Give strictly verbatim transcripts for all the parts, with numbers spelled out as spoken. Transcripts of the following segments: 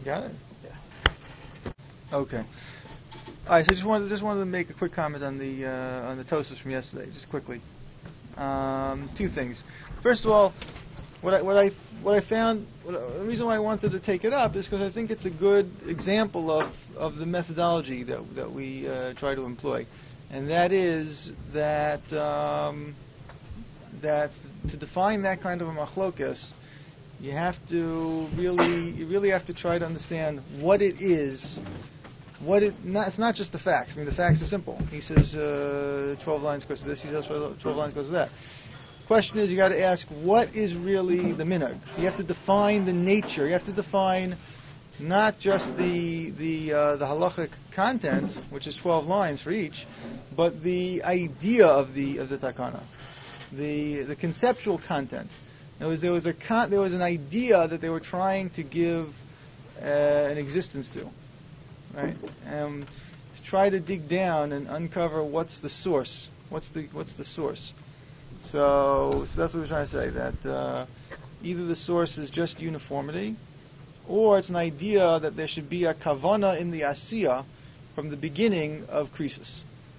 Got it? Yeah. Okay. All right. So I just wanted just wanted to make a quick comment on the uh, on the Tosafos from yesterday, just quickly. Um, two things. First of all, what I what I what I found, what, the reason why I wanted to take it up is because I think it's a good example of, of the methodology that that we uh, try to employ, and that is that um, that to define that kind of a machlokas, you have to really, you really have to try to understand what it is. What it, not, it's not just the facts. I mean, the facts are simple. He says uh, twelve lines goes to this. He says twelve lines goes to that. Question is, you got to ask, what is really the minhag? You have to define the nature. You have to define not just the the uh, the halachic content, which is twelve lines for each, but the idea of the of the takana, the the conceptual content. There was there was a con- there was an idea that they were trying to give uh, an existence to, right? Um, to try to dig down and uncover what's the source. What's the what's the source? So, so that's what we're trying to say. That uh, either the source is just uniformity, or it's an idea that there should be a kavana in the asiya from the beginning of krisis.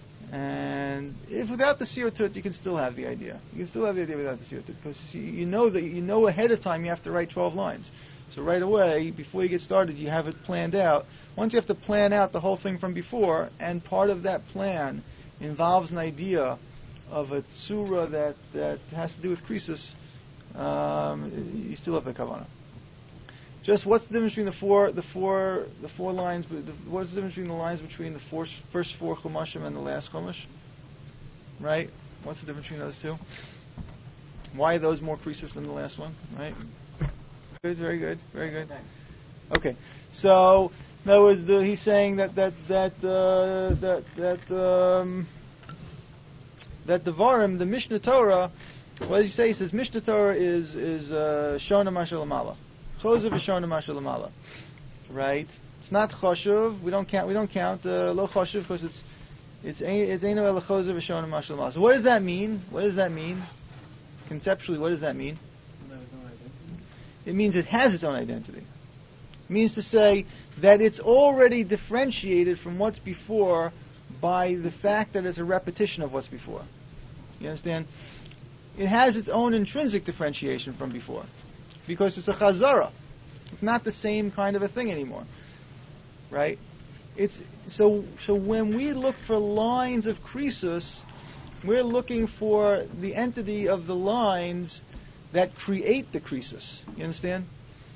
And if without the siyotut, you can still have the idea. You can still have the idea without the siyotut, because you, you know that you know ahead of time you have to write twelve lines. So right away, before you get started, you have it planned out. Once you have to plan out the whole thing from before, and part of that plan involves an idea of a tzura that, that has to do with krisis, um, you still have the kavanah. Just what's the difference between the four, the four, the four lines? What's the difference between the lines between the four, first four chumashim and the last chumash? Right? What's the difference between those two? Why are those more krisis than the last one? Right? Good, very good, very good. Okay, so in other words, the, he's saying that that that uh, that that um, that the Varim, the Mishnah Torah. What does he say? He says Mishnah Torah is is uh, Shona Mashalamala. Chosav is Shona Mashalamala. Right? It's not Choshev. We don't count. We don't count uh, Lo Choshev because it's it's it's Eino El Chosav is Shona Mashalamala. So what does that mean? What does that mean? Conceptually, what does that mean? It means it has its own identity. It means to say that it's already differentiated from what's before by the fact that it's a repetition of what's before. You understand? It has its own intrinsic differentiation from before, because it's a chazara. It's not the same kind of a thing anymore, right? It's so. So when we look for lines of krisus, we're looking for the entity of the lines that create the krisis. You understand?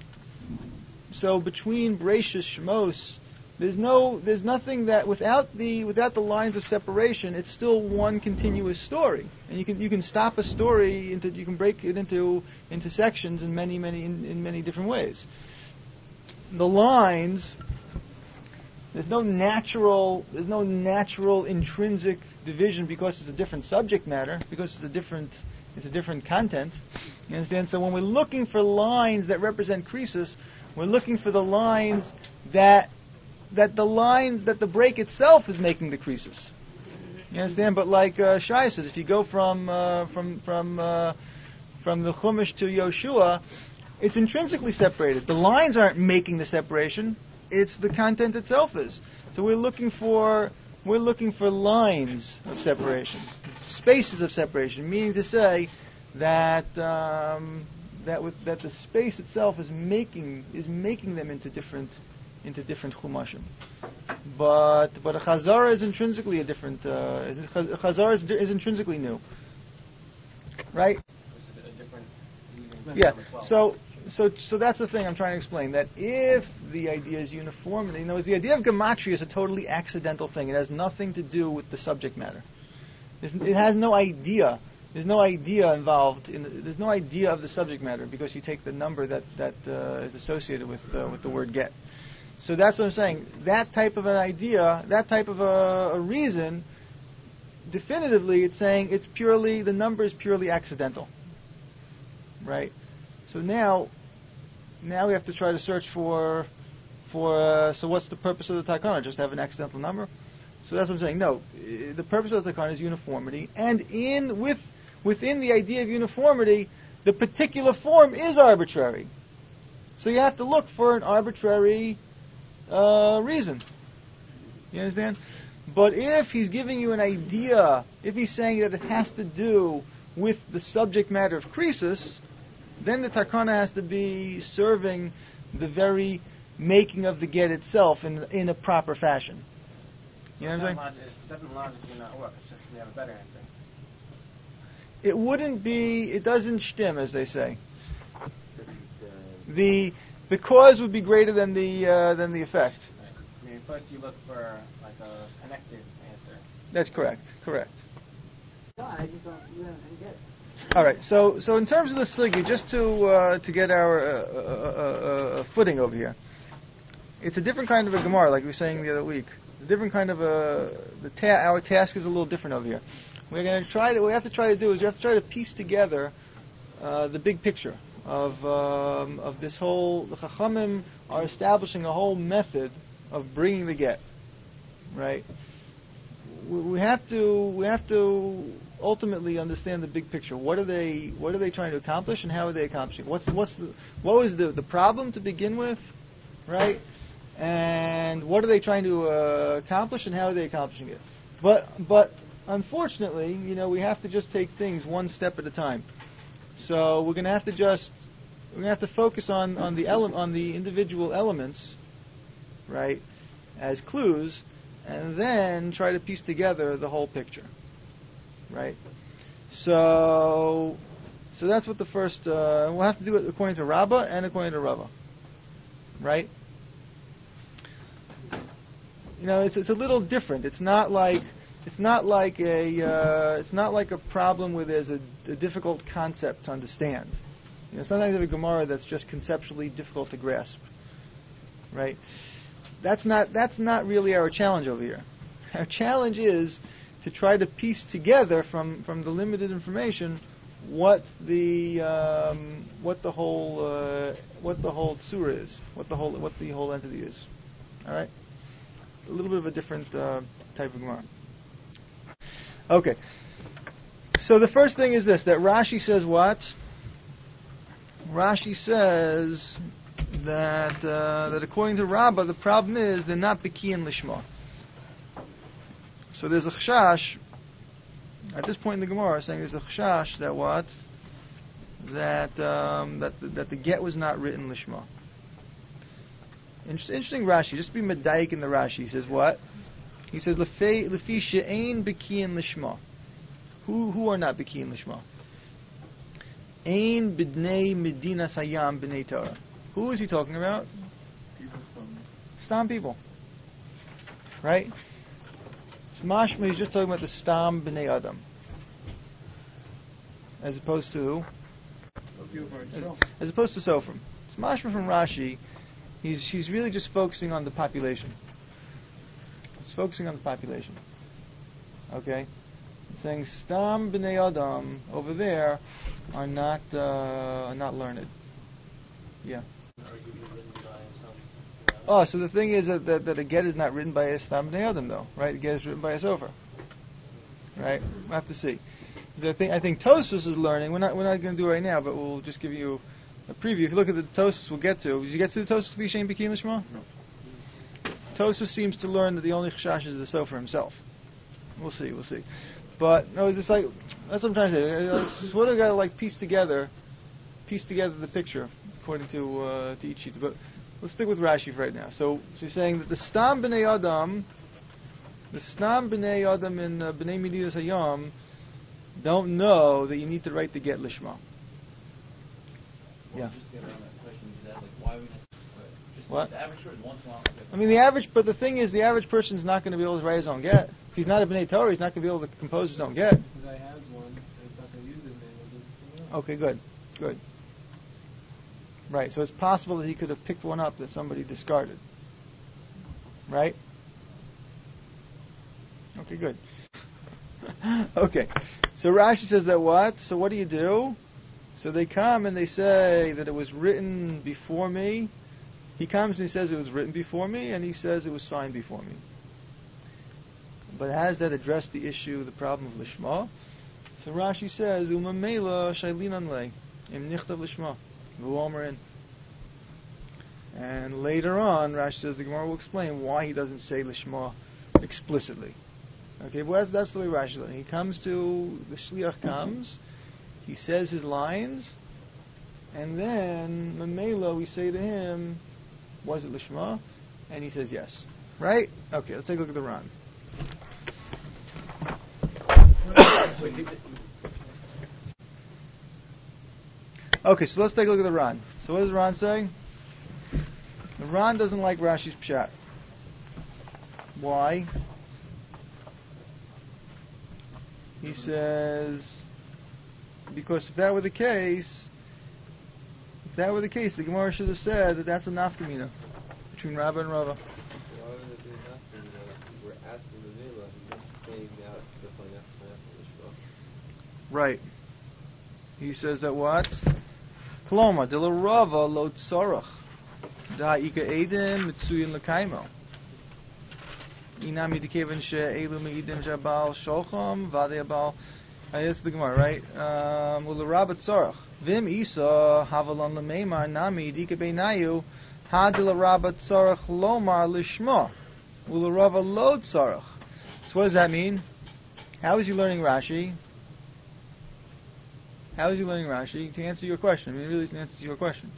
So between Bereishis Shmos, there's no, there's nothing that without the without the lines of separation, it's still one continuous story. And you can you can stop a story into you can break it into into sections in many many in, in many different ways. The lines, there's no natural there's no natural intrinsic division because it's a different subject matter, because it's a different It's a different content. You understand? So when we're looking for lines that represent krisis, we're looking for the lines that that the lines that the break itself is making the krisis. You understand? But like uh, Shai says, if you go from uh, from from uh, from the Chumash to Yoshua, it's intrinsically separated. The lines aren't making the separation; it's the content itself is. So we're looking for we're looking for lines of separation. Spaces of separation, meaning to say that um, that with, that the space itself is making is making them into different into different chumashim. But but a chazara is intrinsically a different. Uh, is, a chazara is, is intrinsically new, right? Yeah. So so so that's the thing I'm trying to explain. That if the idea is uniformity, you know, the idea of gematria is a totally accidental thing. It has nothing to do with the subject matter. It has no idea. There's no idea involved. In, there's no idea of the subject matter because you take the number that that uh, is associated with uh, with the word get. So that's what I'm saying. That type of an idea, that type of a, a reason, definitively, it's saying it's purely the number is purely accidental, right? So now, now we have to try to search for for. Uh, so what's the purpose of the takana? Just have an accidental number? So that's what I'm saying. No, the purpose of the takana is uniformity, and in with within the idea of uniformity, the particular form is arbitrary. So you have to look for an arbitrary uh, reason. You understand? But if he's giving you an idea, if he's saying that it has to do with the subject matter of krisis, then the takana has to be serving the very making of the get itself in in a proper fashion. You know what I'm saying? It doesn't logically not work. It's just we have a better answer. It wouldn't be. It doesn't stim, as they say. The the cause would be greater than the uh, than the effect. Right. I mean, first you look for like a connected answer. That's correct. Correct. No, I just don't, you know, I get it. All right. So so in terms of the sugi, just to uh, to get our uh, uh, uh, uh, footing over here, it's a different kind of a gemara, like we were saying the other week. A different kind of a the ta- our task is a little different over here. We're going to try to. What we have to try to do is we have to try to piece together uh, the big picture of um, of this whole. The Chachamim are establishing a whole method of bringing the get, right? We, we have to we have to ultimately understand the big picture. What are they What are they trying to accomplish, and how are they accomplishing? What's what's the what was the the problem to begin with, right? And what are they trying to uh, accomplish, and how are they accomplishing it? But but unfortunately, you know, we have to just take things one step at a time. So we're going to have to just we're going to have to focus on on the ele- on the individual elements, right, as clues, and then try to piece together the whole picture, right? So so that's what the first uh, we'll have to do it according to Rabbah and according to Rava, right? You know, it's it's a little different. It's not like it's not like a uh, it's not like a problem where there's a, a difficult concept to understand. You know, sometimes you have a Gemara that's just conceptually difficult to grasp, right? That's not that's not really our challenge over here. Our challenge is to try to piece together from, from the limited information what the um, what the whole uh, what the whole tzura is, what the whole what the whole entity is. All right. A little bit of a different uh, type of Gemara. Okay. So the first thing is this, that Rashi says what? Rashi says that uh, that according to Rabbah, the problem is they're not Bekiyin Lishma. So there's a chashash, at this point in the Gemara, saying there's a chashash that what? That, um, that, the, that the get was not written Lishma. Interesting Rashi, just to be medayik in the Rashi, he says what? He says, Lefi she'ein bekiyin lishma. Who who are not bekiyin lishma? Ein b'dnei medina sayam b'nei Torah. Who is he talking about? Stam people. Right? So Mashma, he's just talking about the Stam b'nei Adam. As opposed to who? As, as opposed to Sofrim. So Mashma from Rashi, He's she's really just focusing on the population. He's focusing on the population. Okay? He's saying Stam b'nei Adam over there are not uh, are not learned. Yeah. Oh, so the thing is that, that, that a get is not written by a Stam b'nei Adam though, right? A get is written by a sofer. Right? We'll have to see. I think I think Tosfos is learning. We're not we're not going to do it right now, but we'll just give you a preview. If you look at the Tosfos we'll get to. Did you get to the Tosfos B'Shem B'Kim Lishma? No. Tosfos seems to learn that the only chashash is the sofer himself. We'll see, we'll see. But no, it's just like that's what I'm trying to say. It's what I got to like piece together, piece together the picture according to uh, to each sheet. But let's stick with Rashi for right now. So, so you're saying that the Stam B'nei Adam, the Stam B'nei Adam in uh, B'nei Medidas Hayam don't know that you need to write the get lishma. Well, Yeah. just get around that question you said, like, why are we necessarily, just What? the average person once in a while. I mean, the average, but the thing is, the average person's not going to be able to write his own get. If he's not a B'nai Torah, he's not going to be able to compose his own get. The guy has one, and he's not going to use it, and he'll do something else. Okay, good, good. Right, so it's possible that he could have picked one up that somebody discarded. Right? Okay, good. Okay, so Rashi says that what? So what do you do? So they come and they say that it was written before me. He comes and he says it was written before me, and he says it was signed before me. But has that addressed the issue, the problem of Lishma? So Rashi says, Umamela Shailinan Le, Im Nichtav Lishma, V'omerin. And later on, Rashi says the Gemara will explain why he doesn't say Lishma explicitly. Okay, well that's, that's the way Rashi does it. He comes to, the Shliach comes, he says his lines, and then, Mamela, we say to him, was it Lishma? And he says yes. Right? Okay, let's take a look at the Ran. Okay, so let's take a look at the Ran. So what does the Ran say? The Ran doesn't like Rashi's Pshat. Why? He says, because if that were the case, if that were the case, the Gemara should have said that that's a nafkamina between Rabba and Rava. Why would it be nafkamina? We're asking the Mila, he's not saying out the financial. Right. He says that what? Kloma, de la Rava lo tzarach. Da ika edim mitsuyin lekaimo. Inami dekeven she elu meidim jabal shocham vade abal. That's the Gemara, right? Um, Ula Rabba tzarach. Vim isa havalon lemeimar nami dika beinayu ha de la Rabba tzarach lomar lishma. Ula Rava lo tzarach. So what does that mean? How is he learning Rashi? How is he learning Rashi? To answer your question. I mean, really, to answer your question.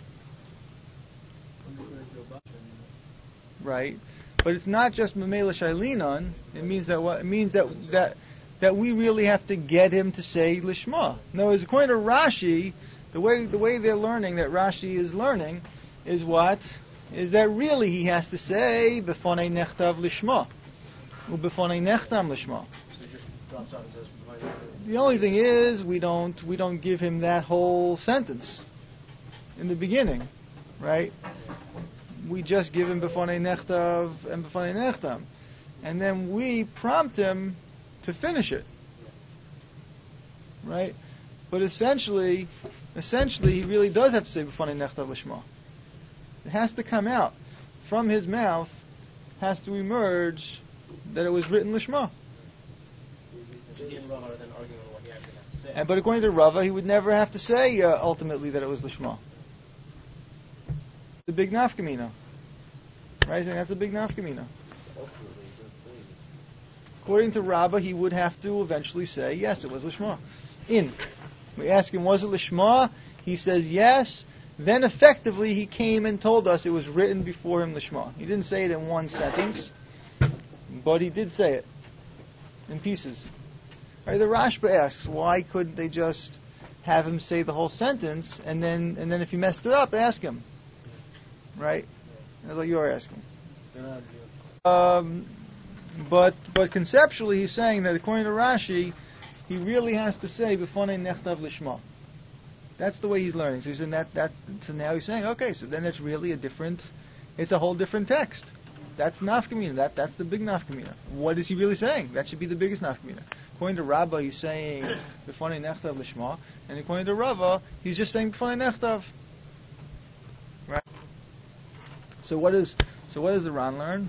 Right. But it's not just Mamela Shailinon. It means that what it means that that that we really have to get him to say Lishma. No, as according to Rashi, the way the way they're learning, that Rashi is learning, is what? Is that really he has to say B'fonei Nechtav Lishma. Or B'fonei Nechtam Lishma. The only thing is we don't we don't give him that whole sentence in the beginning, right? We just give him B'fonei Nechtav and B'fonei Nechtam, and then we prompt him to finish it, right? But essentially, essentially, he really does have to say B'fonei Nechtav Lishma. It has to come out from his mouth, has to emerge that it was written Lishma. And, but according to Rava, he would never have to say uh, ultimately that it was Lishma. The big nafkamina. Right? Saying that's a big nafkamina. According to Rava, he would have to eventually say, yes, it was Lishma. In. We ask him, was it Lishma? He says, yes. Then effectively, he came and told us it was written before him Lishma. He didn't say it in one sentence, but he did say it in pieces. Right, the Rashba asks, why couldn't they just have him say the whole sentence, and then and then if he messed it up, ask him? Right? That's what you're asking. Um, but but conceptually, he's saying that according to Rashi, he really has to say B'fonei Nechtav Lishma. That's the way he's learning. So he's in that that. So now he's saying, okay, so then it's really a different. It's a whole different text. That's nafkamina. That that's the big nafkamina. What is he really saying? That should be the biggest nafkamina. According to Rabba, he's saying B'fonei Nechtav Lishma, and according to Rava, he's just saying B'fonei Nechtav. Right. So what is so what does the Ran learn?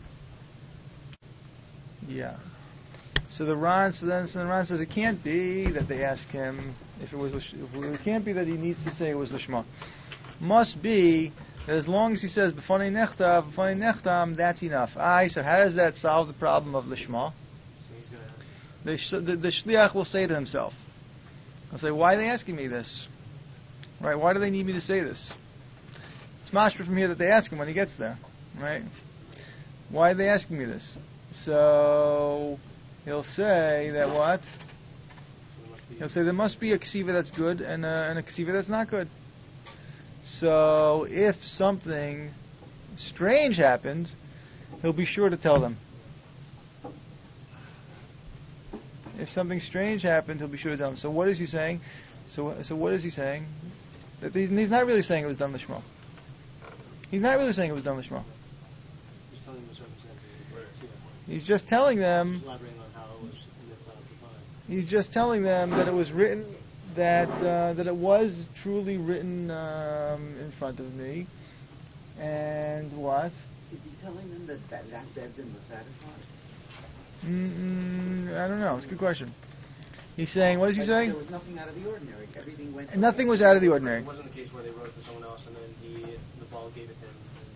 Yeah. So the Ran so then so the Ran says it can't be that they ask him if it was if it can't be that he needs to say it was Lishma. Must be that as long as he says B'fonei Nechtav, B'fonei Nechtam, that's enough. Aye, so how does that solve the problem of Lishma? The, the, the shliach will say to himself, he'll say, why are they asking me this? Right? Why do they need me to say this? It's mashma from here that they ask him when he gets there. Right? Why are they asking me this? So he'll say that what? He'll say there must be a ksiva that's good and a, and a ksiva that's not good. So if something strange happened, he'll be sure to tell them. If something strange happened, he'll be sure to tell them. So what is he saying? So so what is he saying? That he's, he's not really saying it was done lishma. He's not really saying it was done lishma. He's telling them the circumstances of the verse, yeah. He's just telling them. He's elaborating on how it was in the cloud divine. He's just telling them that it was written, that uh, that it was truly written um, in front of me, and what? Is he telling them that that, that Bedin was satisfied? Mm-mm, I don't know. It's a good question. He's saying, what is he Like, saying? There was nothing out of the ordinary. Everything went. Nothing was out of the ordinary. It wasn't a case where they wrote for someone else and then he, the ball gave it to him.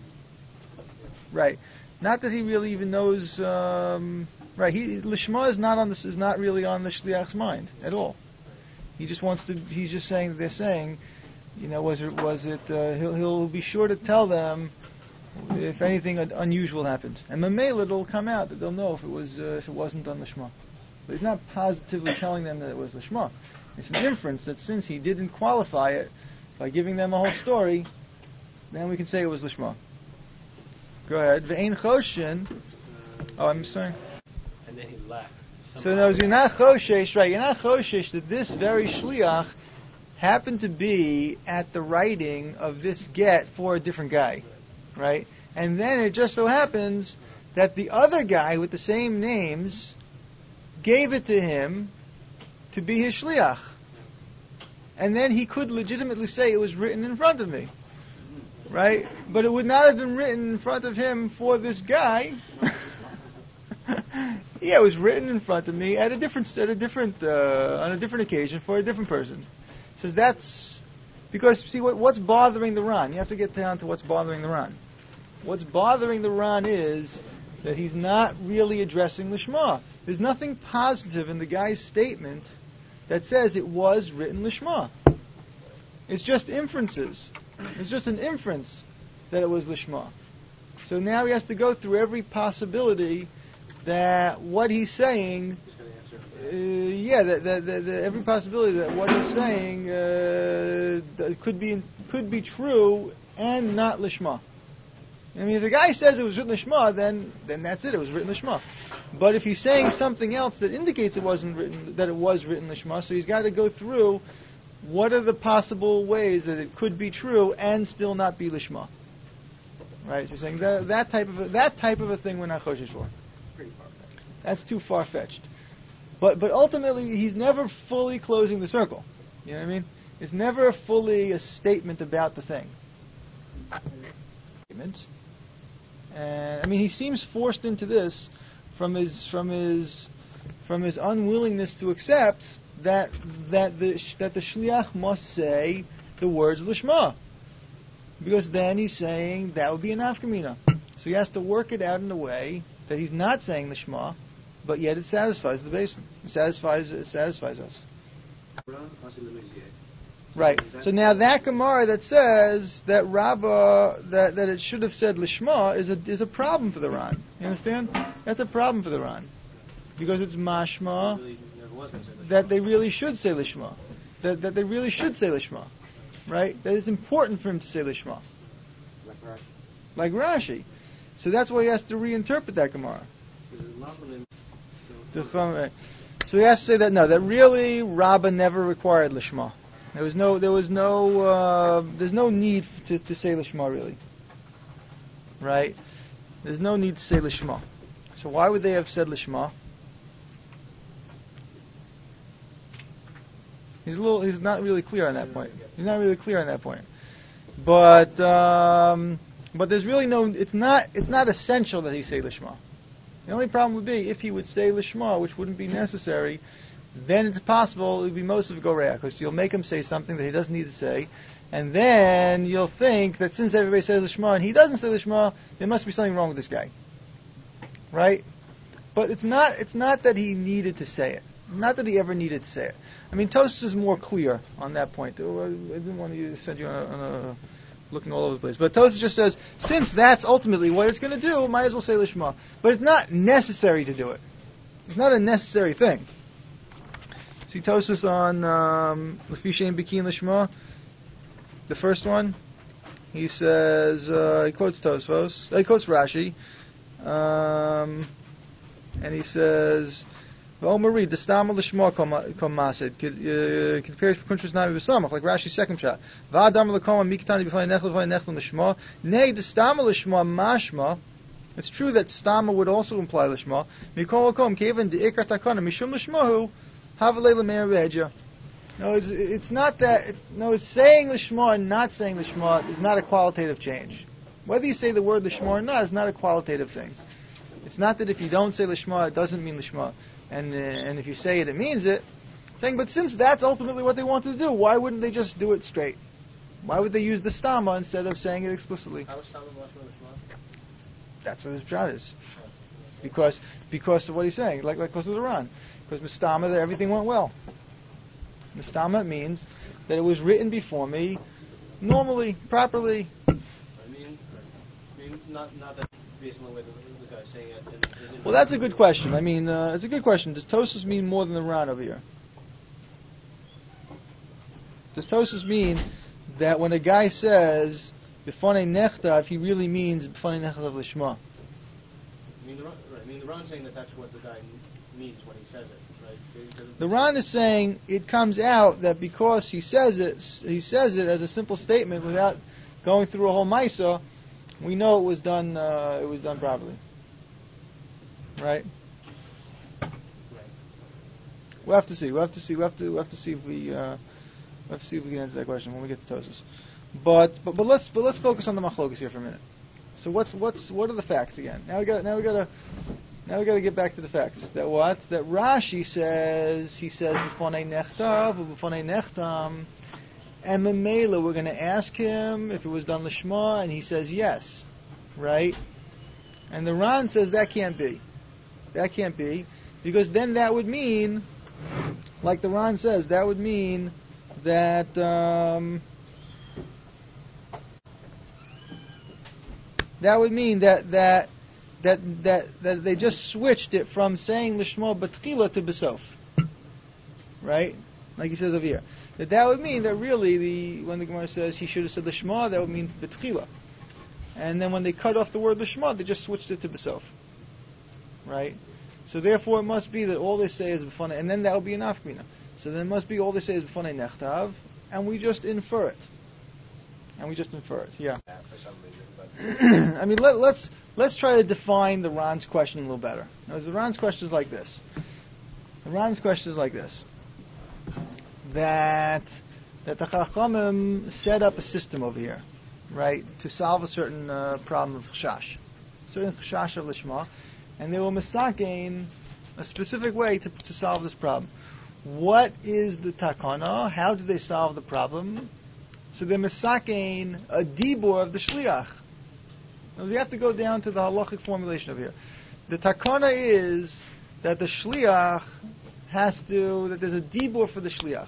Right. Not that he really even knows. Um, right. He lishma is not on this. Is not really on the shliach's mind at all. He just wants to. He's just saying that they're saying, you know, was it was it? Uh, he'll he'll be sure to tell them if anything un- unusual happened, and mamela it'll come out that they'll know if it was uh, if it wasn't on lishma. But he's not positively telling them that it was lishma. It's an inference that since he didn't qualify it by giving them a whole story, then we can say it was lishma. Go ahead. Ve'ein choshen. Oh, I'm sorry. And then he left. So no, you're not choshesh, right? You're not choshesh that this very shliach happened to be at the writing of this get for a different guy, right? And then it just so happens that the other guy with the same names gave it to him to be his shliach. And then he could legitimately say it was written in front of me. Right? But it would not have been written in front of him for this guy. Yeah, it was written in front of me at a different, at a different, uh, on a different occasion for a different person. So that's because see what, what's bothering the Ran. You have to get down to what's bothering the Ran. What's bothering the Ran is that he's not really addressing lishma. There's nothing positive in the guy's statement that says it was written lishma. It's just inferences. It's just an inference that it was lishma. So now he has to go through every possibility that what he's saying, uh, yeah, that, that, that, that every possibility that what he's saying uh, could be could be true and not lishma. I mean, if the guy says it was written lishma, then then that's it. It was written lishma. But if he's saying something else that indicates it wasn't written, that it was written lishma, so he's got to go through what are the possible ways that it could be true and still not be lishma. Right? So he's saying that that type of a, that type of a thing we're not choshesh for. Pretty far-fetched. That's too far fetched. But but ultimately he's never fully closing the circle. You know what I mean? It's never fully a statement about the thing. Statements. And I mean, he seems forced into this from his from his from his unwillingness to accept that that the that the shliach must say the words lishma, because then he's saying that would be an nafkamina. So he has to work it out in a way that he's not saying lishma, but yet it satisfies the basin. It satisfies it satisfies us. Right. So now that Gemara that says that Rabbah that, that it should have said lishma is a is a problem for the Ran. You understand? That's a problem for the Ran, because it's mashma that they really should say lishma, that that they really should say lishma, right? That it's important for him to say lishma, Like Rashi. like Rashi. So that's why he has to reinterpret that Gemara. So he has to say that no, that really Rabbah never required lishma. There was no, there was no, uh, there's no need to, to say lishma really, right? There's no need to say lishma. So why would they have said lishma? He's a little, he's not really clear on that point. He's not really clear on that point. But, um, but there's really no, it's not, it's not essential that he say lishma. The only problem would be if he would say lishma, which wouldn't be necessary. Then it's possible it would be most of Goreah, because you'll make him say something that he doesn't need to say, and then you'll think that since everybody says Lishma and he doesn't say Lishma, there must be something wrong with this guy, right? But it's not. It's not that he needed to say it. Not that he ever needed to say it. I mean, Tosfos is more clear on that point. I didn't want to send you on a, on a looking all over the place, but Tosfos just says since that's ultimately what it's going to do, might as well say Lishma. But it's not necessary to do it. It's not a necessary thing. See Tosfos on Lefi Shein Bikin Lishma, the first one. He says uh, he quotes Tosfos. Uh, he quotes Rashi, um, and he says, "V'omari destama lishma kom masid compares kuntrus nami v'samach like Rashi's second shot. V'adam lekoma miktani b'fnei nechel b'fnei nechel lishma nei destama lishma mashma." It's true that stama would also imply lishma. Mikol kom kevan deikar takana mishum lishmahu. No, it's, it's not that. It's, no, it's saying lishma and not saying lishma is not a qualitative change. Whether you say the word lishma or not is not a qualitative thing. It's not that if you don't say lishma, it doesn't mean lishma, and uh, and if you say it, it means it. It's saying, but since that's ultimately what they wanted to do, why wouldn't they just do it straight? Why would they use the stama instead of saying it explicitly? How is Stam Lashma Lishma? That's what his pshat is. Because because of what he's saying, like like because of the Ran. Because mistama, that everything went well. Mistama means that it was written before me normally, properly. I mean, I mean not not that based on the way the, the guy's saying it. And, and Well, that's a good question. I mean, uh, it's a good question. Does Tosfos mean more than the Ran over here? Does Tosfos mean that when a guy says b'fanei nechtav, he really means b'fanei nechtav lishma? I mean, the Ran, right, I mean, the Ran's saying that that's what the guy means when he says it, right? Because The Ran is saying it comes out that because he says it, he says it as a simple statement without going through a whole Maisa, we know it was done. Uh, it was done properly, right? Right. We'll have to see. We'll have to see. We'll have to. We'll have to see if we. Uh, we'll have to see if we can answer that question when we get to Tosfos. But but but let's but let's focus on the machlokas here for a minute. So what's what's what are the facts again? Now we got now we got to now we got to get back to the facts. That what that Rashi says he says b'fonei nechtav or b'fonei nechtam, and memela we're going to ask him if it was done lishma, and he says yes, right? And the Ran says that can't be, that can't be, because then that would mean, like the Ran says, that would mean that. Um, That would mean that that that that that they just switched it from saying lishma b'tchila to b'sof, right? Like he says over here. That that would mean that really the when the Gemara says he should have said lishma, that would mean b'tchila, and then when they cut off the word lishma, they just switched it to b'sof, right? So therefore, it must be that all they say is b'fanei, and then that would be an afkmina. So then it must be all they say is b'fanei nechtav, and we just infer it, and we just infer it. Yeah. Yeah, for some reason, but I mean, let, let's let's try to define the Ran's question a little better. Now, the Ran's question is like this. The Ran's question is like this: that that the Chachamim set up a system over here, right, to solve a certain uh, problem of chashash, certain chashash of lishma, and they were misakein a specific way to to solve this problem. What is the takana? How do they solve the problem? So they're misakein a dibur of the shliach. Now we have to go down to the halachic formulation over here. The takana is that the shliach has to, that there's a dibur for the shliach.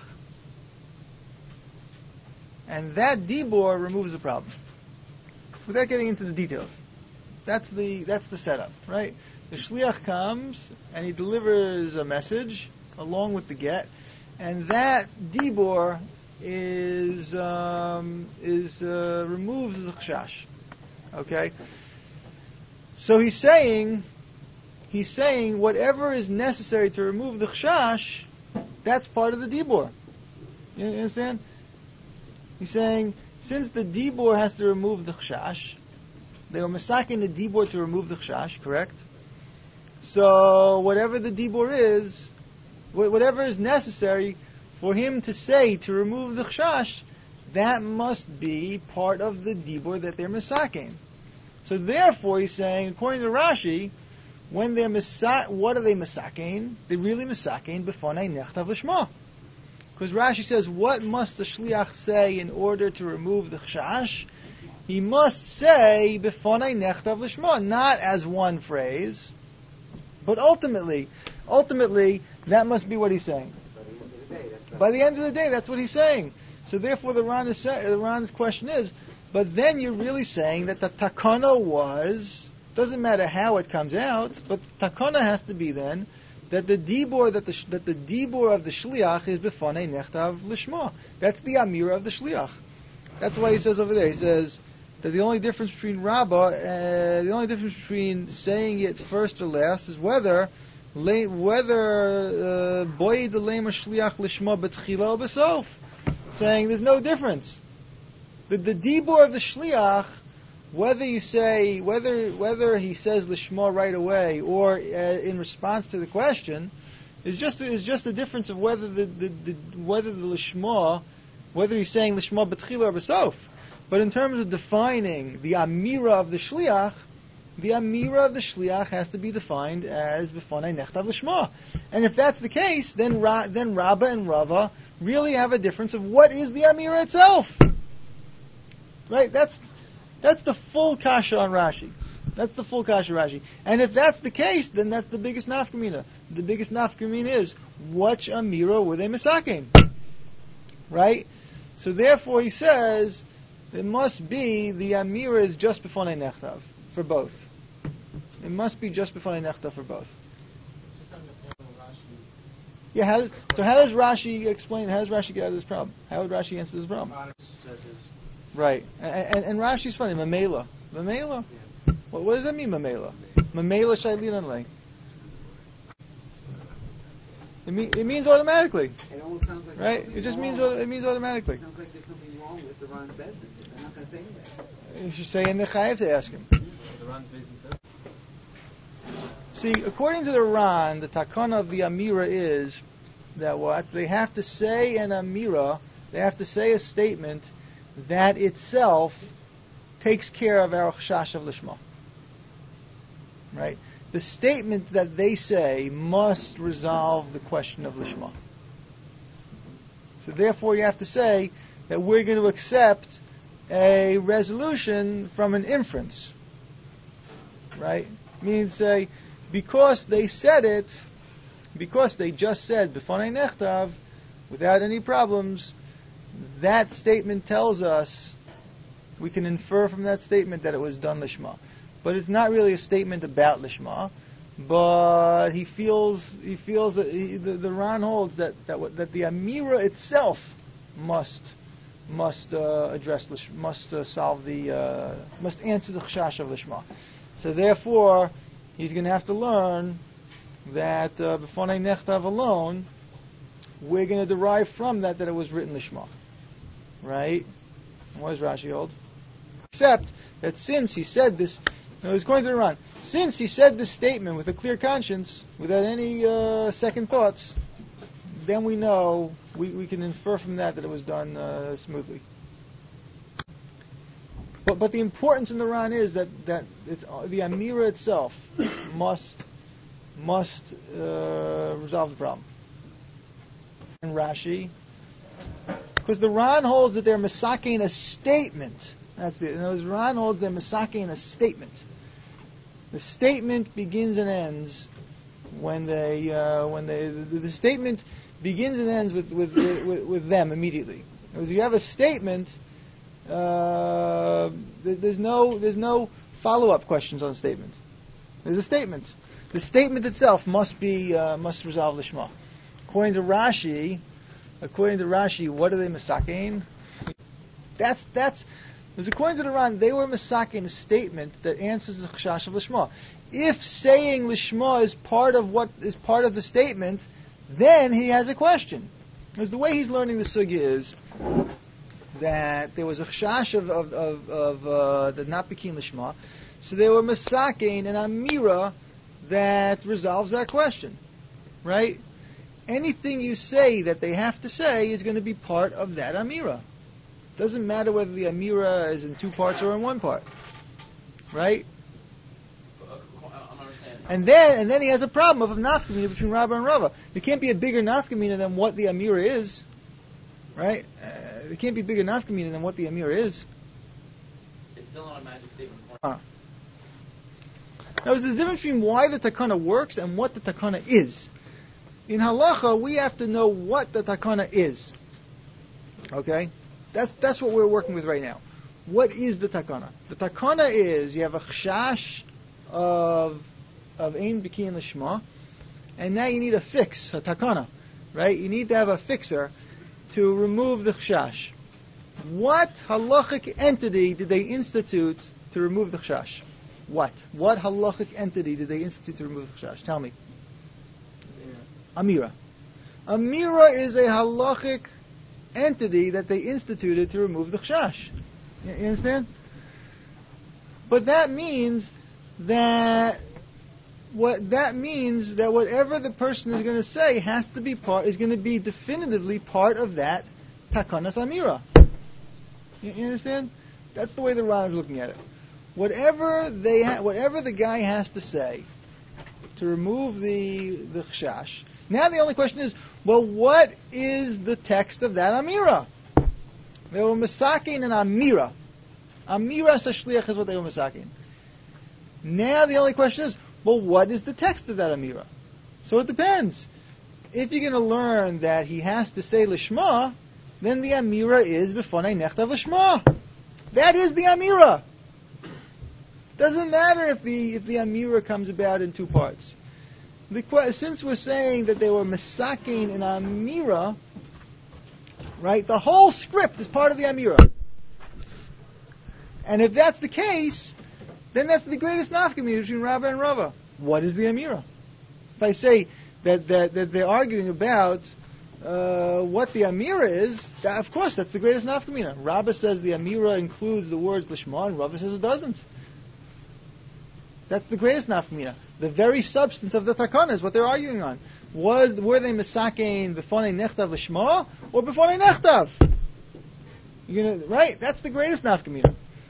And that dibur removes the problem. Without getting into the details. That's the that's the setup, right? The shliach comes and he delivers a message along with the get, and that dibur is um, is uh, removes the chashash. Okay, so he's saying he's saying whatever is necessary to remove the chashash, that's part of the dibur. You understand? He's saying since the dibur has to remove the chashash, they were masaking the dibur to remove the chashash, correct? So whatever the dibur is, whatever is necessary for him to say to remove the chashash, that must be part of the dibur that they're misakein. So therefore, he's saying, according to Rashi, when they're misa, what are they misakein? They're really misakein b'fanei nechtav lishma. Because Rashi says, what must the shliach say in order to remove the chashash? He must say b'fanei nechtav lishma, not as one phrase, but ultimately, ultimately, that must be what he's saying. By the end of the day, that's what he's saying. So therefore, the Ran is say, the Ran's question is, but then you're really saying that the takana was, doesn't matter how it comes out, but the takana has to be then that the dibur that the that the dibur of the shliach is b'fanei nechtav lishma. That's the amira of the shliach. That's why he says over there. He says that the only difference between Rabbah, uh, the only difference between saying it first or last is whether. Whether boy the lema shliach lishma betchila or besof, saying there's no difference. The the dibur of the shliach, whether you say whether whether he says lishma right away or uh, in response to the question, is just is just a difference of whether the, the, the whether the lishma, whether he's saying lishma betchila or besof. But in terms of defining the amira of the shliach, the amira of the shliach has to be defined as b'fanei nechtav lishma. And if that's the case, then Ra, then Rabbah and Rava really have a difference of what is the amira itself. Right? That's that's the full kasha on Rashi. That's the full kasha Rashi. And if that's the case, then that's the biggest nafkamina. The biggest nafkamina is, which amira were they misaking? Right? So therefore he says, it must be the amira is just before nechtav, for both. It must be just before nechtav for both. Yeah, how does, so how does Rashi explain, how does Rashi get out of this problem? How would Rashi answer this problem? Right. And, and, and Rashi's funny, mamela. Mamela? Yeah. What, what does that mean, mamela? Mamela shaylin anlay. It, mean, it means automatically. It almost sounds like right? It just means it means automatically. It sounds like there's something wrong with the Ron's bed. They're not going to say that. You should say in the chayav to ask him. The Ran's basically says. See, according to the Ran, the takana of the amira is that what they have to say an amira, they have to say a statement that itself takes care of our chash of lishma. Right? The statement that they say must resolve the question of lishma. So therefore you have to say that we're going to accept a resolution from an inference. Right? Meaning say, because they said it, because they just said b'fanei nechtav, without any problems, that statement tells us, we can infer from that statement that it was done lishma. But it's not really a statement about lishma. But he feels he feels that he, the, the Ran holds that that, that the amira itself must must uh, address lish, must uh, solve the uh, must answer the chashash of lishma. So therefore, he's going to have to learn that uh, b'fanei nechtav alone, we're going to derive from that that it was written lishma, right? And what does Rashi hold? Except that since he said this, no, he's going to the Ran. Since he said this statement with a clear conscience, without any uh, second thoughts, then we know we, we can infer from that that it was done uh, smoothly. But but the importance in the Ran is that that it's, uh, the amira itself must must uh, resolve the problem. And Rashi, because the Ran holds that they're misaking a statement. That's the. In other words, Ran holds they're misaking a statement. The statement begins and ends when they uh, when they the, the statement begins and ends with with with, with them immediately. Because you have a statement. Uh, there's no there's no follow-up questions on the statement. There's a statement. The statement itself must be uh, must resolve lishma. According to Rashi, according to Rashi, what are they misaking? That's that's because according to the Ran, they were misaking a statement that answers the chashash of lishma. If saying lishma is part of what is part of the statement, then he has a question. Because the way he's learning the sugya is that there was a chash of of of, of uh, the not bikin lishma, so they were misaking an amira that resolves that question, right? Anything you say that they have to say is going to be part of that amira. Doesn't matter whether the amira is in two parts or in one part, right? And then and then he has a problem of a nafkamina between Rabba and Rava. There can't be a bigger nafkamina than what the amira is. Right? Uh, there can't be bigger nafkamina than what the amir is. It's still not a magic statement. Uh. Now, there's a difference between why the takana works and what the takana is. In halacha, we have to know what the takana is. Okay? That's that's what we're working with right now. What is the takana? The takana is you have a chashash of of ein bikin lishma, and now you need a fix, a takana, right? You need to have a fixer to remove the chashash. What halachic entity did they institute to remove the chashash? What? What halachic entity did they institute to remove the chashash? Tell me. Amira. Amira is a halachic entity that they instituted to remove the chashash. You you understand? But that means that what that means that whatever the person is going to say has to be part is going to be definitively part of that takanas amira. You, you understand? That's the way the Ran is looking at it. Whatever they ha- whatever the guy has to say to remove the the chashash. Now the only question is, well, what is the text of that amira? They were misaking an amira. Amiras hashliach is what they were masakin. Now the only question is, well, what is the text of that amira? So it depends. If you're going to learn that he has to say lishma, then the amira is b'fonei nechtav lishma. That is the amira. Doesn't matter if the if the amira comes about in two parts. The, since we're saying that they were masakin in amira, right? The whole script is part of the amira. And if that's the case, then that's the greatest nafkamina between Rabbah and Rava. What is the amira? If I say that that, that they're arguing about uh, what the amira is, that, of course that's the greatest nafkamina. Rabbah says the amira includes the words lishma, and Rava says it doesn't. That's the greatest nafkamina. The very substance of the takana is what they're arguing on. Was were they misakein b'fonei nechtav lishma or b'fonei nechtav? You're gonna, right? That's the greatest nafkamina.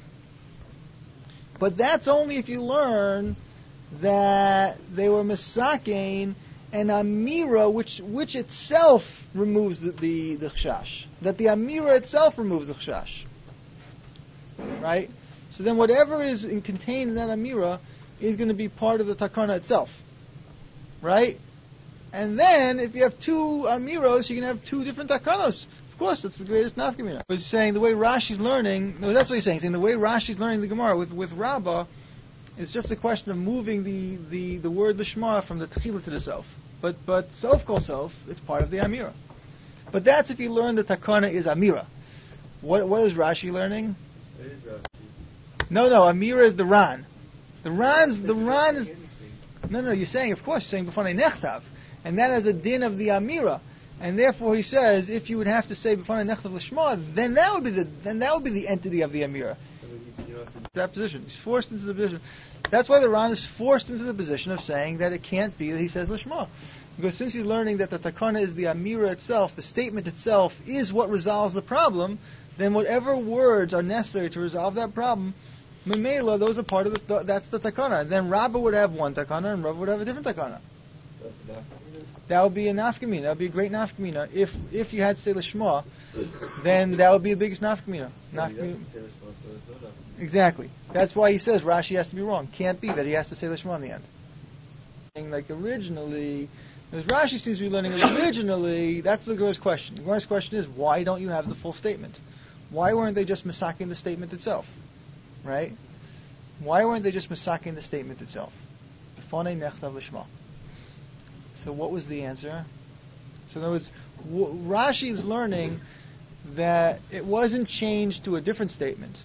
But that's only if you learn that they were misakein and amira, which which itself removes the the, the chashash. That the amira itself removes the chashash. Right? So then whatever is in, contained in that amira is going to be part of the takana itself. Right? And then, if you have two amiros, you can have two different takanos. Of course, that's the greatest nafkamina. But he's saying the way Rashi's learning, no, that's what he's saying. He's saying the way Rashi's learning the Gemara with, with Rabbah, it's just a question of moving the, the, the word lishma from the tchila to the self. But but sof kol sof, it's part of the amira. But that's if you learn the takana is amira. What what is Rashi learning? It is Rashi. No, no, amira is the ran. The ran's the ran is no, no. You're saying, of course, you're saying b'fonei nechtav, and that is a din of the amira, and therefore he says if you would have to say b'fonei nechtav l'shma, then that would be the then that would be the entity of the amira. That position, he's forced into the position. That's why the Ran is forced into the position of saying that it can't be that he says l'shma, because since he's learning that the takana is the amira itself, the statement itself is what resolves the problem, then whatever words are necessary to resolve that problem. Memela, those are part of the, that's the takana. Then Rabbah would have one takana and Rabbah would have a different takana. That would be a nafkamina. That would be a great nafkamina. If if you had to say l'shma, then that would be the biggest nafkamina. Nafkamina. Exactly. That's why he says Rashi has to be wrong. Can't be that he has to say l'shma in the end. Like originally, as Rashi seems to be learning originally, that's the Gemara's question. The Gemara's question is, why don't you have the full statement? Why weren't they just masaking the statement itself? Right? Why weren't they just masaking the statement itself? B'fonei nechtav lishma. So what was the answer? So in other words, w- Rashi is learning that it wasn't changed to a different statement.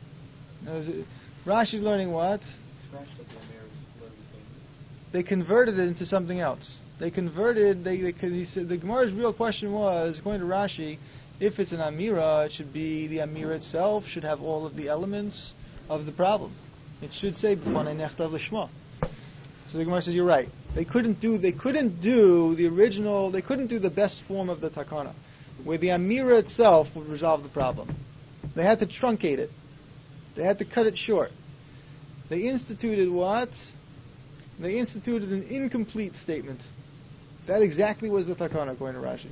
Rashi is learning what? They converted it into something else. They converted. They, they he said the Gemara's real question was, according to Rashi, if it's an amira, it should be the amira itself should have all of the elements of the problem. It should say b'fonei nechtav lishma. So the Gemara says you're right. They couldn't do. They couldn't do the original. They couldn't do the best form of the takana, where the amira itself would resolve the problem. They had to truncate it. They had to cut it short. They instituted what? They instituted an incomplete statement. That exactly was the takana, according to Rashi.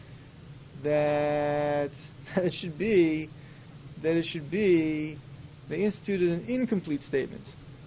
That, that it should be. That it should be. They instituted an incomplete statement,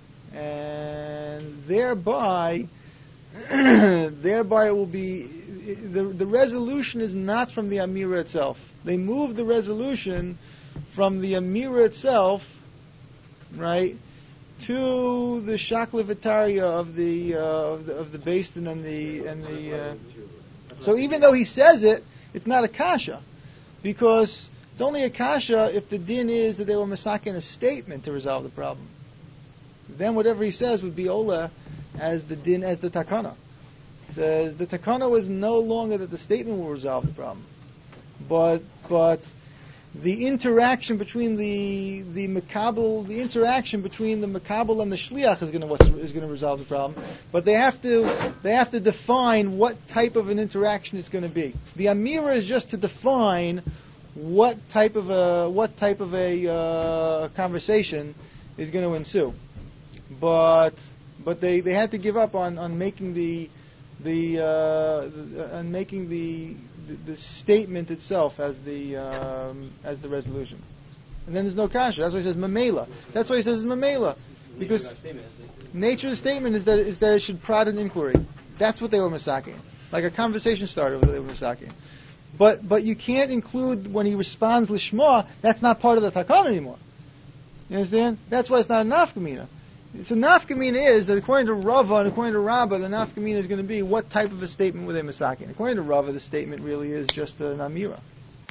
and thereby, thereby it will be the the resolution is not from the amira itself. They moved the resolution from the amira itself, right, to the shakla vitaria of the uh, of the of the basin and the and the. Uh, so even though he says it, it's not a kasha, because it's only a kasha if the din is that they were masakin a statement to resolve the problem. Then whatever he says would be ola as the din, as the takana. It says the takana was no longer that the statement will resolve the problem, but but the interaction between the the makabel, the interaction between the makabel and the shliach is going to is going to resolve the problem. But they have to they have to define what type of an interaction it's going to be. The amira is just to define what type of a what type of a uh, conversation is going to ensue. But but they, they had to give up on, on making the the uh, on making the, the the statement itself as the um, as the resolution. And then there's no kasha. That's why he says mamela. That's why he says mamela. Because nature of the statement is that is that it should prod an inquiry. That's what they were masaking. Like a conversation starter, they were masaking. But but you can't include when he responds lishma. That's not part of the takana anymore. You understand? That's why it's not a nafkamina. So nafkamina is that according to Rava and according to Rabba, the nafkamina is going to be what type of a statement were they masaking. According to Rava, the statement really is just an amira.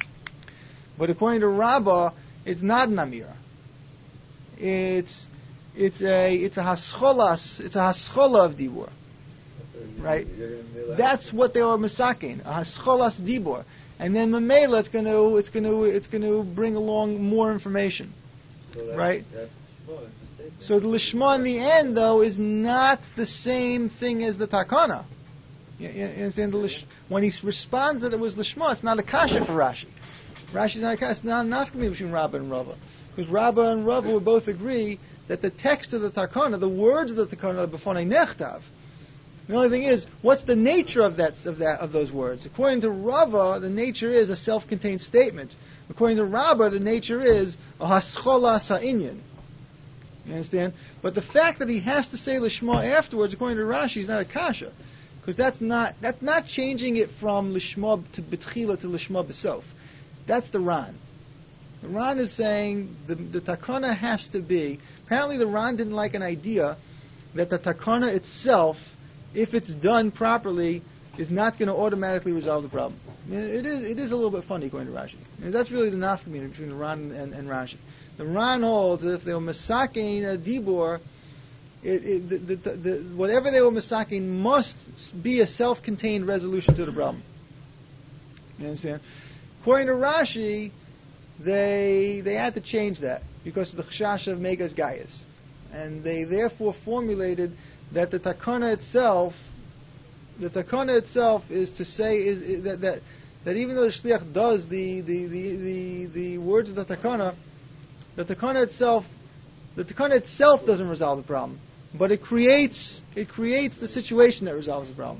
But according to Rabba, it's not an amira. It's it's a it's a hascholas. It's a haschola of dibur. Right? That's what they were masaking, a hascholas dibur. And then mamela, it's going to it's going to it's going to bring along more information. So that's, right? That's, well, that's so the lishma in the end, though, is not the same thing as the takana. You, you understand? The lish, when he responds that it was lishma, it's not a kasha for Rashi. Rashi's not a kasha. It's not enough to me between Rabbah and Rava, because Rabbah and Rava would both agree that the text of the takana, the words of the takana, are b'fonei nechtav. The only thing is, what's the nature of that of that of those words? According to Rava, the nature is a self-contained statement. According to Rabbah, the nature is a haschola sa'inyan. You understand? But the fact that he has to say lishma afterwards, according to Rashi, is not a kasha, because that's not that's not changing it from lishma to betchila to lishma b'sof. That's the Ran. The Ran is saying the, the takana has to be. Apparently, the Ran didn't like an idea that the takana itself, if it's done properly, is not going to automatically resolve the problem. It is it is a little bit funny according to Rashi. And that's really the nafkamina between the Ran and, and Rashi. The Ran holds that if they were masaking a dibur, it, it, the, the, the, whatever they were masaking must be a self-contained resolution to the problem. You understand? According to Rashi, they they had to change that because of the chashash of megas gayas, and they therefore formulated that the takana itself, the takana itself is to say is, is that, that that even though the shliach does the the, the, the, the words of the takana, the takana itself, the takana itself doesn't resolve the problem, but it creates it creates the situation that resolves the problem.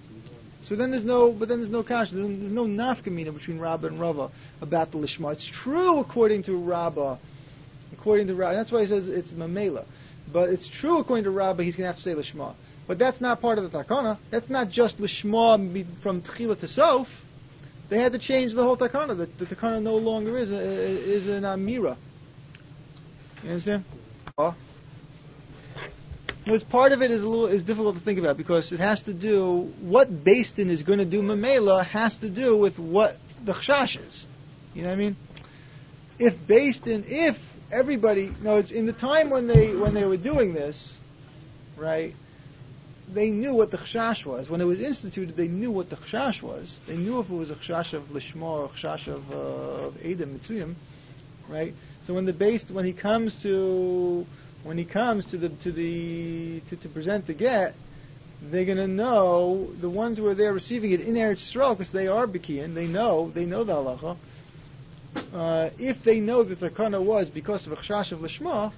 So then there's no, but then there's no kasha. There's no nafkamina between Rabbah and Rava about the lishma. It's true according to Rabbah, according to Rabbah. That's why he says it's mamela. But it's true according to Rabbah, he's going to have to say lishma. But that's not part of the takana. That's not just lishma from tchila to sof. They had to change the whole takana. The, the takana no longer is a, is an amira. You understand? Oh. Because part of it is a little is difficult to think about because it has to do what Beis Din is going to do mamela has to do with what the chashash is. You know what I mean? If Beis Din, if everybody, no, it's in the time when they when they were doing this, right? They knew what the chashash was. When it was instituted, they knew what the chashash was. They knew if it was a chashash of lishma or a chashash of uh, of edom mitzuyim, right? So when the Beis when he comes to When he comes to the to the to, to present the get, they're going to know the ones who are there receiving it in Eretz Yisrael because they are Bekiyan. They know they know the halacha. Uh, if they know that the takana was because of a chashash of lishma,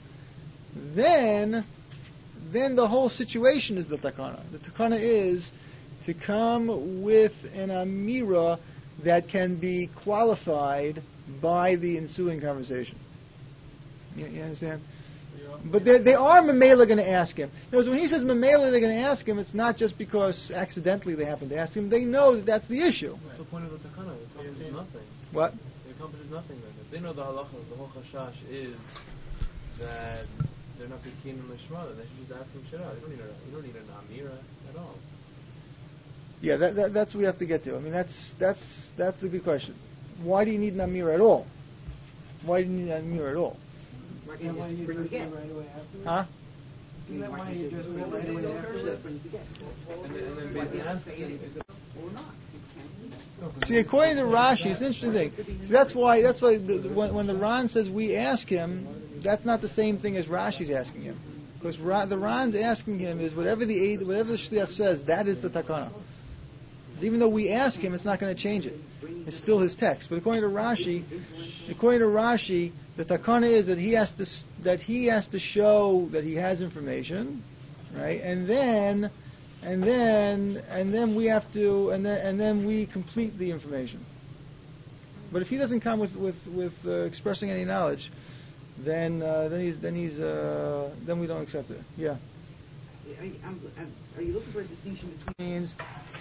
then then the whole situation is the takana. The takana is to come with an amira that can be qualified by the ensuing conversation. You, you understand? But they, they are mamela going to ask him. Because when he says mamela, they're going to ask him. It's not just because accidentally they happen to ask him. They know that that's the issue. What's the point of the takana? It accomplishes nothing. What? It accomplishes nothing. Then. If they know the halacha, the whole chashash is that they're not bekin in lishma. Then they should just ask him shit out. You don't need a, you don't need an amira at all. Yeah, that, that, that's what we have to get to. I mean, that's that's that's a good question. Why do you need an amira at all? Why do you need an amira at all? Why can't you just bring the get right away after? Huh? Why can't you just bring it right away after that brings the get? And then, and then basically ask him, Or not. See, according to Rashi, it's an interesting thing. See, that's why that's why the, the, when, when the Ran says we ask him, that's not the same thing as Rashi's asking him. Because Ra, the Ran's asking him is whatever the aid, whatever the shliach says, that is the takana. Even though we ask him, it's not going to change it. It's still his text. But according to Rashi, according to Rashi, the takana is that he has to that he has to show that he has information, right? And then, and then, and then we have to, and then, and then we complete the information. But if he doesn't come with with with uh, expressing any knowledge, then uh, then he's then he's uh, then we don't accept it. Yeah. Are you, I'm, I'm, are you looking for a distinction between? Means.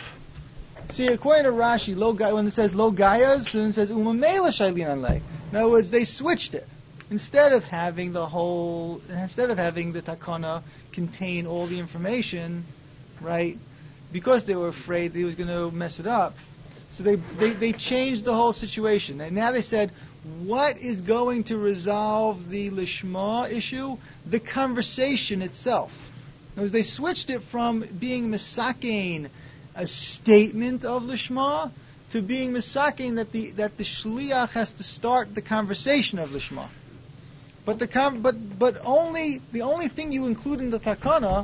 See, according to Rashi, lo ga- when it says lo gayas, and it says umamela shailin anle. In other words, they switched it. Instead of having the whole, instead of having the takana contain all the information, right? Because they were afraid they was going to mess it up, so they, they they changed the whole situation. And now they said, what is going to resolve the lishma issue? The conversation itself. In other words, they switched it from being misakein, a statement of lishma, to being misakein that the that the shliach has to start the conversation of lishma. But the com- but but only the only thing you include in the takana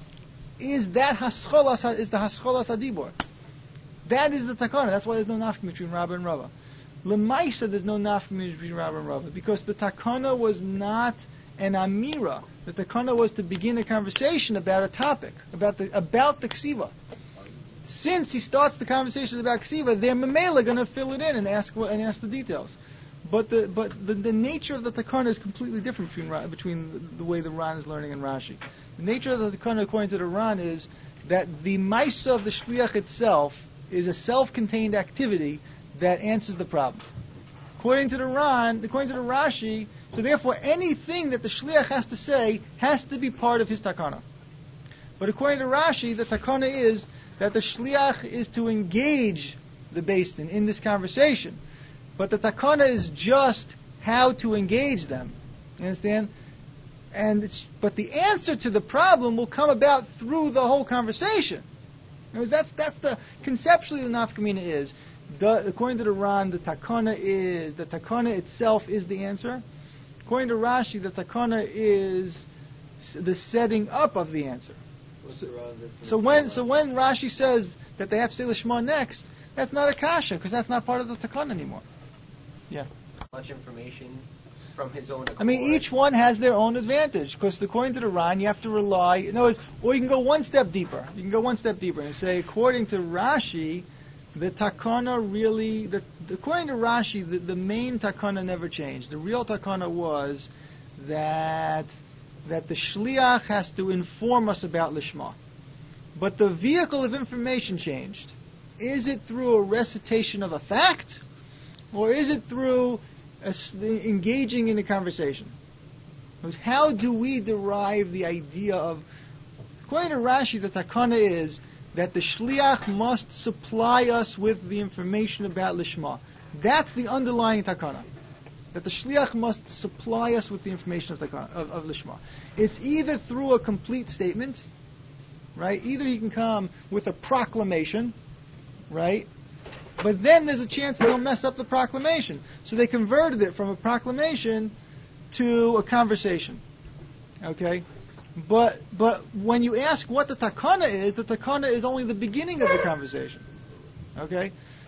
is that hascholas is the hascholas adibor. That is the takana. That's why there's no nafka between Rabba and Rava. Lemaisa, there's no nafka between Rabba and Rava because the takana was not an amira. The takana was to begin a conversation about a topic, about the about the ksiva. Since he starts the conversation about ksiva, they're memela going to fill it in and ask and ask the details. But the but the, the nature of the takana is completely different between between the, the way the Ran is learning and Rashi. The nature of the takana, according to the Ran, is that the maisa of the shliach itself is a self-contained activity that answers the problem. According to the Ran, according to the Rashi, so therefore anything that the shliach has to say has to be part of his takana. But according to Rashi, the takana is that the shliach is to engage the Beis Din in this conversation. But the takana is just how to engage them. You understand? And it's, but the answer to the problem will come about through the whole conversation. In other words, That's that's the conceptually the nafkamina is. The, according to the Ran, the takana is the takana itself is the answer. According to Rashi, the takana is the setting up of the answer. So, so when so when Rashi says that they have to say lishma next, that's not a kasha because that's not part of the takana anymore. Yeah. Much information from his own accord. I mean, each one has their own advantage because according to the Ran, you have to rely. In other words, or you can go one step deeper. You can go one step deeper and say, according to Rashi, the takana really, the, according to Rashi, the, the main takana never changed. The real takana was that that the shliach has to inform us about lishma. But the vehicle of information changed. Is it through a recitation of a fact, or is it through a, engaging in a conversation? How do we derive the idea of, according to Rashi, the takana is that the shliach must supply us with the information about lishma. That's the underlying takana. That the shliach must supply us with the information of, takana, of, of lishma. It's either through a complete statement, right? Either he can come with a proclamation, right? But then there's a chance that they'll mess up the proclamation. So they converted it from a proclamation to a conversation. Okay? But but when you ask what the takana is, the takana is only the beginning of the conversation. Okay?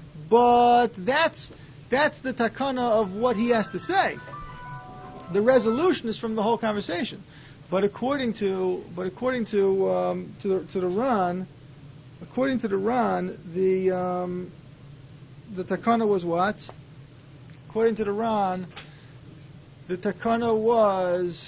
But that's that's the takana of what he has to say. The resolution is from the whole conversation. But according to but according to um, to the, to the Ran, according to the Ran, the um, the takana was what? According to the Ran, the takana was.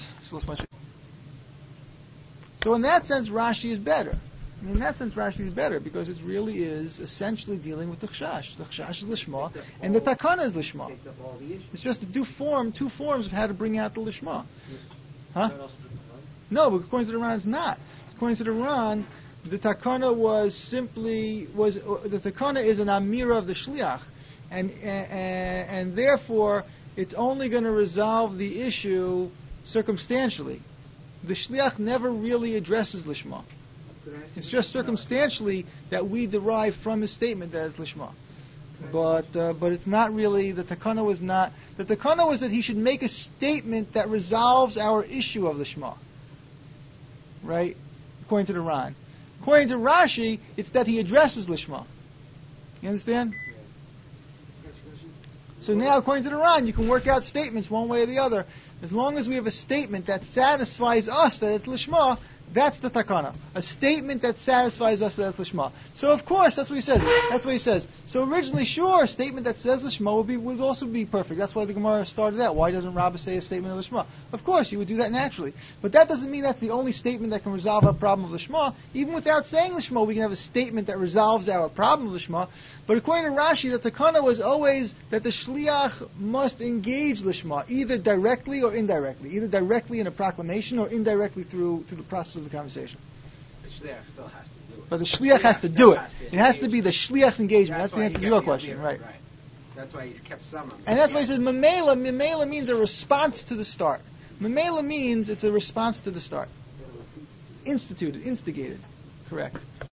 So in that sense, Rashi is better. I mean, in that sense, Rashi is better because it really is essentially dealing with the chashash. The chashash is lishma, and the takana is lishma. It's just to do form two forms of how to bring out the lishma. Huh? No, but according to the Ran, it's not. According to the Ran, the takana was simply was the takana is an amira of the shliach, and and, and therefore it's only going to resolve the issue circumstantially. The shliach never really addresses lishma. It's just circumstantially that we derive from his statement that it's lishma. But uh, but it's not really, the takana was not, the takana was that he should make a statement that resolves our issue of lishma. Right? According to the Ran. According to Rashi, it's that he addresses lishma. You understand? So now, according to the Ran, you can work out statements one way or the other. As long as we have a statement that satisfies us that it's lishma, That's the takana. A statement that satisfies us that's lishma. So of course, that's what he says. That's what he says. So originally, sure, a statement that says lishma would be would also be perfect. That's why the Gemara started out. Why doesn't Rabbah say a statement of lishma? Of course, you would do that naturally. But that doesn't mean that's the only statement that can resolve our problem of lishma. Even without saying lishma, we can have a statement that resolves our problem of lishma. But according to Rashi, the takana was always that the shliach must engage lishma, either directly or indirectly, either directly in a proclamation or indirectly through through the process of the conversation. The shliach still has to do it. But the shliach has to do it. It has to be the shliach engagement. That's, That's the answer to your question, right? Right. That's why he's kept some of them. And that's why he says memela. Memela means a response to the start. Memela means it's a response to the start. Instituted, instigated. Correct.